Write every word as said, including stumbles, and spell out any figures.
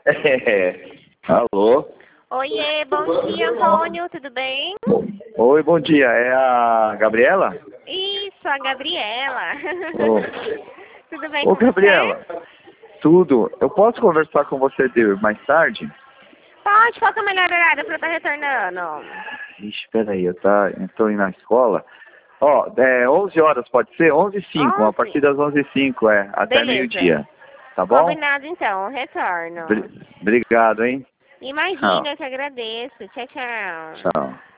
É. Alô? Oiê, bom dia, Antônio, tudo bem? Oi, bom dia. É a Gabriela? Isso, a Gabriela. Ô, Tudo bem Ô com Gabriela, você? tudo. Eu posso conversar com você de mais tarde? Pode, qual que é o melhor horário para eu estar retornando? Ixi, peraí, eu tá, estou indo na escola. Ó, é onze horas, pode ser? onze e cinco, a partir onze? das onze e cinco, é, até Beleza. meio-dia. Tá bom? Combinado então, retorno. Bri- Obrigado, hein? Imagina, Tchau. eu te agradeço. Tchau, tchau. Tchau.